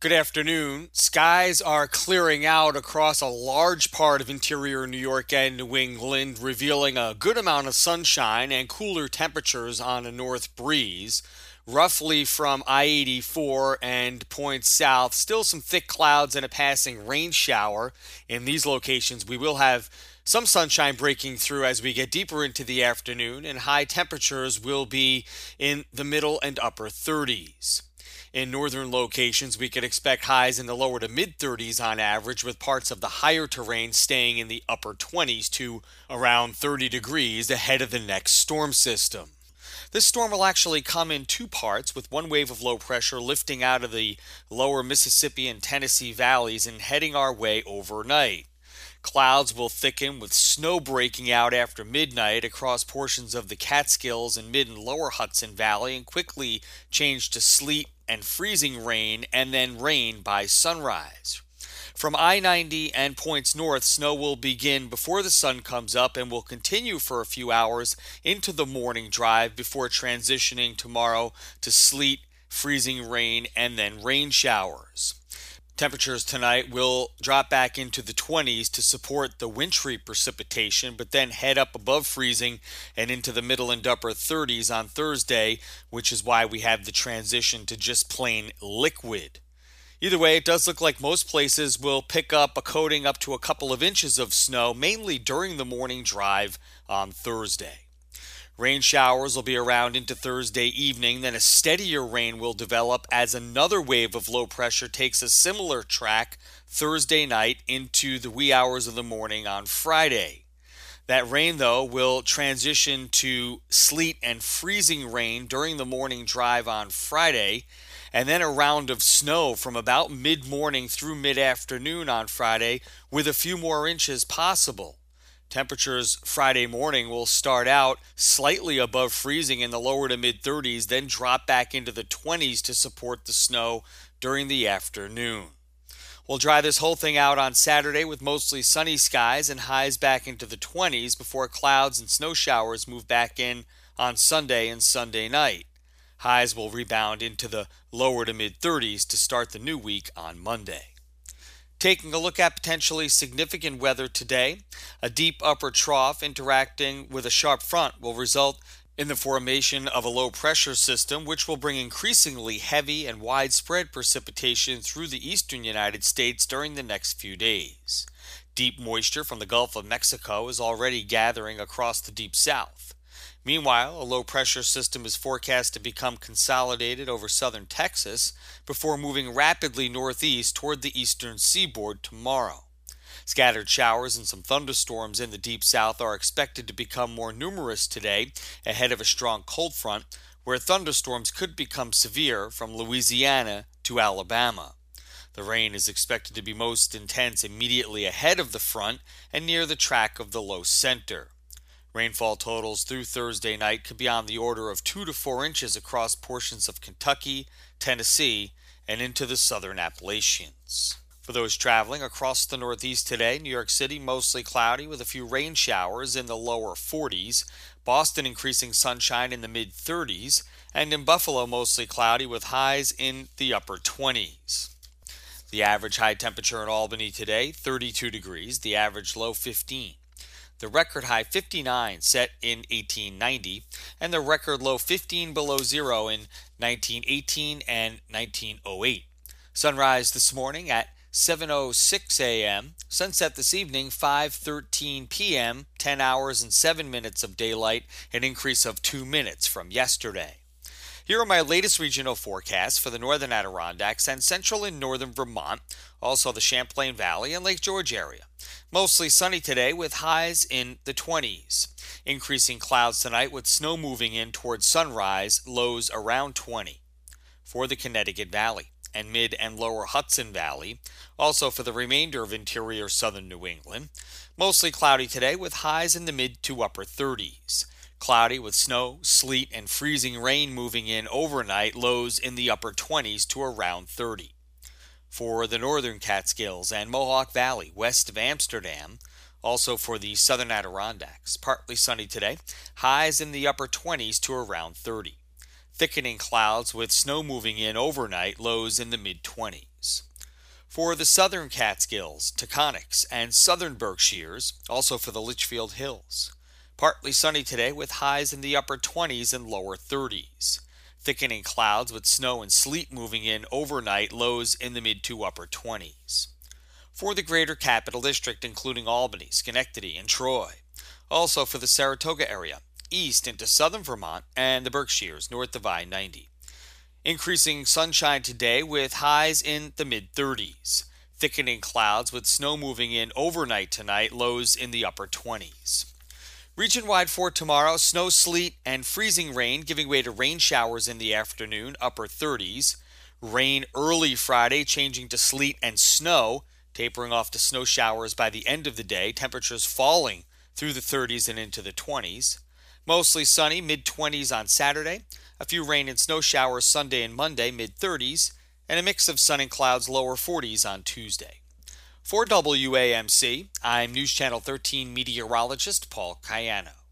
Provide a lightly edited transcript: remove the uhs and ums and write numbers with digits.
Good afternoon. Skies are clearing out across a large part of interior New York and New England, revealing a good amount of sunshine and cooler temperatures on a north breeze. Roughly from I 84 and points south, still some thick clouds and a passing rain shower. In these locations, we will have some sunshine breaking through as we get deeper into the afternoon, and high temperatures will be in the middle and upper 30s. In northern locations, we could expect highs in the lower to mid 30s on average, with parts of the higher terrain staying in the upper 20s to around 30 degrees ahead of the next storm system. This storm will actually come in two parts, with one wave of low pressure lifting out of the lower Mississippi and Tennessee valleys and heading our way overnight. Clouds will thicken with snow breaking out after midnight across portions of the Catskills and mid and lower Hudson Valley and quickly change to sleet and freezing rain and then rain by sunrise. From I-90 and points north, snow will begin before the sun comes up and will continue for a few hours into the morning drive before transitioning tomorrow to sleet, freezing rain, and then rain showers. Temperatures tonight will drop back into the 20s to support the wintry precipitation, but then head up above freezing and into the middle and upper 30s on Thursday, which is why we have the transition to just plain liquid. Either way, it does look like most places will pick up a coating up to a couple of inches of snow, mainly during the morning drive on Thursday. Rain showers will be around into Thursday evening, then a steadier rain will develop as another wave of low pressure takes a similar track Thursday night into the wee hours of the morning on Friday. That rain, though, will transition to sleet and freezing rain during the morning drive on Friday, and then a round of snow from about mid-morning through mid-afternoon on Friday, with a few more inches possible. Temperatures Friday morning will start out slightly above freezing in the lower to mid 30s, then drop back into the 20s to support the snow during the afternoon. We'll dry this whole thing out on Saturday with mostly sunny skies and highs back into the 20s before clouds and snow showers move back in on Sunday and Sunday night. Highs will rebound into the lower to mid 30s to start the new week on Monday. Taking a look at potentially significant weather today, a deep upper trough interacting with a sharp front will result in the formation of a low pressure system, which will bring increasingly heavy and widespread precipitation through the eastern United States during the next few days. Deep moisture from the Gulf of Mexico is already gathering across the deep south. Meanwhile, a low-pressure system is forecast to become consolidated over southern Texas before moving rapidly northeast toward the eastern seaboard tomorrow. Scattered showers and some thunderstorms in the deep south are expected to become more numerous today ahead of a strong cold front, where thunderstorms could become severe from Louisiana to Alabama. The rain is expected to be most intense immediately ahead of the front and near the track of the low center. Rainfall totals through Thursday night could be on the order of 2 to 4 inches across portions of Kentucky, Tennessee, and into the southern Appalachians. For those traveling across the Northeast today, New York City mostly cloudy with a few rain showers in the lower 40s, Boston increasing sunshine in the mid-30s, and in Buffalo mostly cloudy with highs in the upper 20s. The average high temperature in Albany today, 32 degrees, the average low 15. The record high 59 set in 1890, and the record low 15 below zero in 1918 and 1908. Sunrise this morning at 7:06 a.m., sunset this evening 5:13 p.m., 10 hours and 7 minutes of daylight, an increase of 2 minutes from yesterday. Here are my latest regional forecasts for the northern Adirondacks and central and northern Vermont, also the Champlain Valley and Lake George area. Mostly sunny today with highs in the 20s. Increasing clouds tonight with snow moving in towards sunrise, lows around 20. For the Connecticut Valley and mid and lower Hudson Valley, also for the remainder of interior southern New England, mostly cloudy today with highs in the mid to upper 30s. Cloudy with snow, sleet, and freezing rain moving in overnight, lows in the upper 20s to around 30. For the northern Catskills and Mohawk Valley west of Amsterdam, also for the southern Adirondacks, partly sunny today, highs in the upper 20s to around 30. Thickening clouds with snow moving in overnight, lows in the mid-20s. For the southern Catskills, Taconics, and southern Berkshires, also for the Litchfield Hills. Partly sunny today with highs in the upper 20s and lower 30s. Thickening clouds with snow and sleet moving in overnight, lows in the mid to upper 20s. For the greater capital district, including Albany, Schenectady, and Troy. Also for the Saratoga area, east into southern Vermont, and the Berkshires, north of I-90. Increasing sunshine today with highs in the mid-30s. Thickening clouds with snow moving in overnight tonight, lows in the upper 20s. Region-wide for tomorrow, snow, sleet, and freezing rain giving way to rain showers in the afternoon, upper 30s. Rain early Friday, changing to sleet and snow, tapering off to snow showers by the end of the day, temperatures falling through the 30s and into the 20s. Mostly sunny, mid-20s on Saturday. A few rain and snow showers Sunday and Monday, mid-30s. And a mix of sun and clouds, lower 40s on Tuesday. For WAMC, I'm News Channel 13 meteorologist Paul Cayano.